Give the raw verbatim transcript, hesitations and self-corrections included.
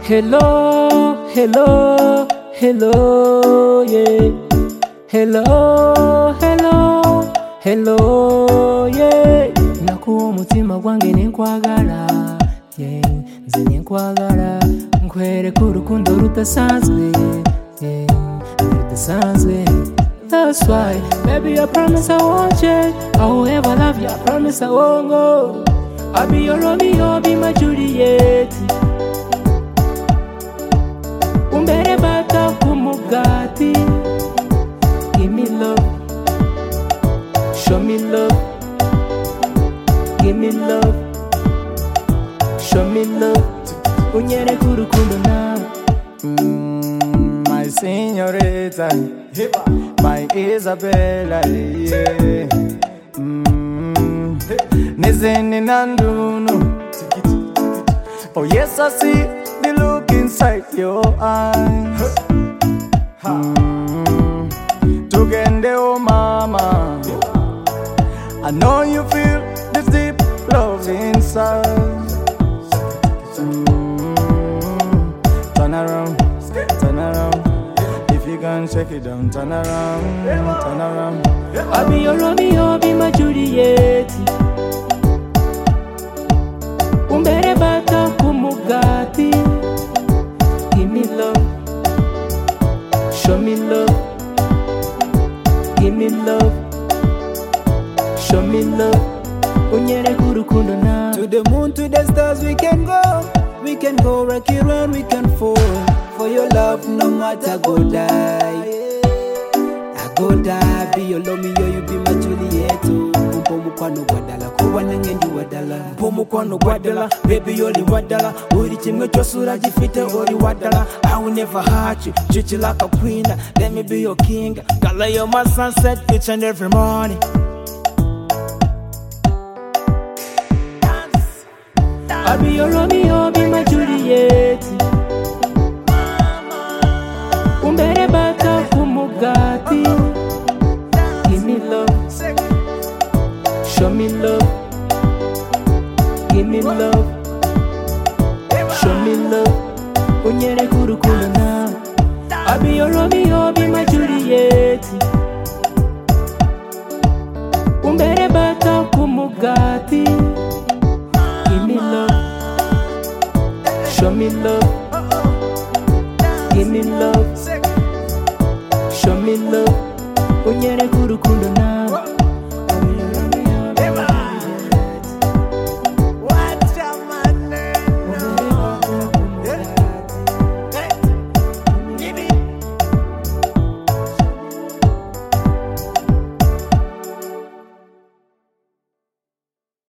Hello, hello, hello, yeah. Hello, hello, hello, yeah. Nakuwa umutima gwange ninkwagala, yeah. Nze ninkwagala, nkwereka urukundo rudasanzwe, yeah. Rudasanzwe. That's why, baby, I promise I won't change. I will ever love you, I promise I won't go. I'll be your Romeo, be my Juliet. Umbere bata kumugati. Give me love, show me love. Give me love, show me love. Unyere kurukundo na. Mm, my señorita, my Isabella, yeah. Mm, Nizeni nandunu. Oh yes, I see the look inside your eyes. Mm, Tugende oh mama, I know you feel this deep love inside. Mm, turn around, turn around. If you can shake it down, turn around, turn around. I'll be your Romeo, be my Juliet. Umbere bata kumugati. Give me love, show me love. Give me love, show me love. Unyere kurukundo na. To the moon, to the stars we can go. We can go rocky round, we can fall. For your love, no matter go die. I go die, be your Romeo, you be my Juliet. Mpomu kwano gwadala, kuwa nangendi wadala. Mpomu kwano gwadala, baby yoli wadala. Uri chimwe chosura jifite ori wadala. I will never hurt you, treat you like a queen. Let me be your king. Girl, you're my sunset each and every morning. I'll be your Romeo, be my Juliet. Umbere bata kumugati. Give me love, show me love. Give me love, show me love. Unyere kurukundo na. I'll be your Romeo, be my Juliet. Umbere bata kumugati. Give me love, show me love. Give me love, show me love. Unyere kurukundo na.